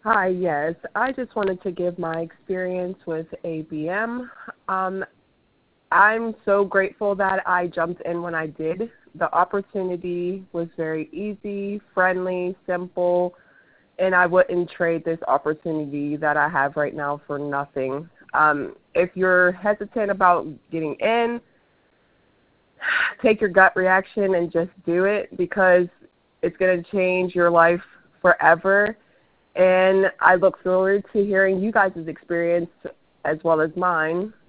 Hi, yes. I just wanted to give my experience with ABM. Um, I'm so grateful that I jumped in when I did. The opportunity was very easy, friendly, simple, and I wouldn't trade this opportunity that I have right now for nothing. If you're hesitant about getting in, take your gut reaction and just do it because it's going to change your life forever. And I look forward to hearing you guys' experience as well as mine.